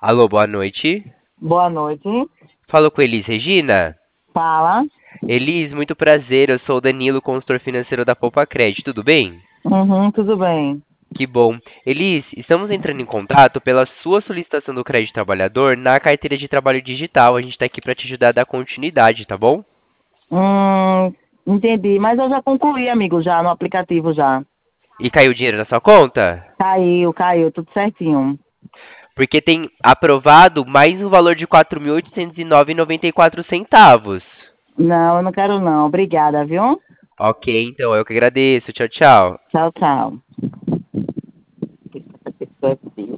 Alô, boa noite. Boa noite. Falo com Elis Regina. Fala. Elis, muito prazer. Eu sou o Danilo, consultor financeiro da Poupa Crédito. Tudo bem? Uhum, tudo bem. Que bom. Elis, estamos entrando em contato pela sua solicitação do crédito trabalhador na carteira de trabalho digital. A gente está aqui para te ajudar a dar continuidade, tá bom? Hum, entendi. Mas eu já concluí, amigo, já no aplicativo já. E caiu dinheiro na sua conta? Caiu, tudo certinho. Porque tem aprovado mais um valor de R$ 4.809,94. Não, eu não quero não. Obrigada, viu? Ok, então eu que agradeço. Tchau, tchau. Tchau, tchau.